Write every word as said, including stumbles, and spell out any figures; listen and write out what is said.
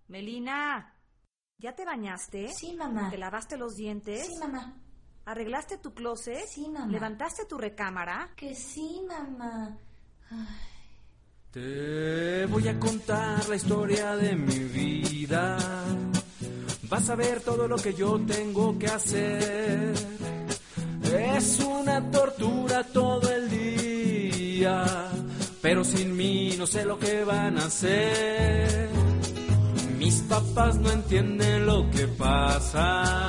Melina, ¿ya te bañaste? Sí, mamá. ¿Te lavaste los dientes? Sí, mamá. ¿Arreglaste tu closet? Sí, mamá. ¿Levantaste tu recámara? Que sí, mamá. Ay. Te voy a contar la historia de mi vida. Vas a ver todo lo que yo tengo que hacer. Es una tortura todo el día, pero sin mí no sé lo que van a hacer. Mis papás no entienden lo que pasa.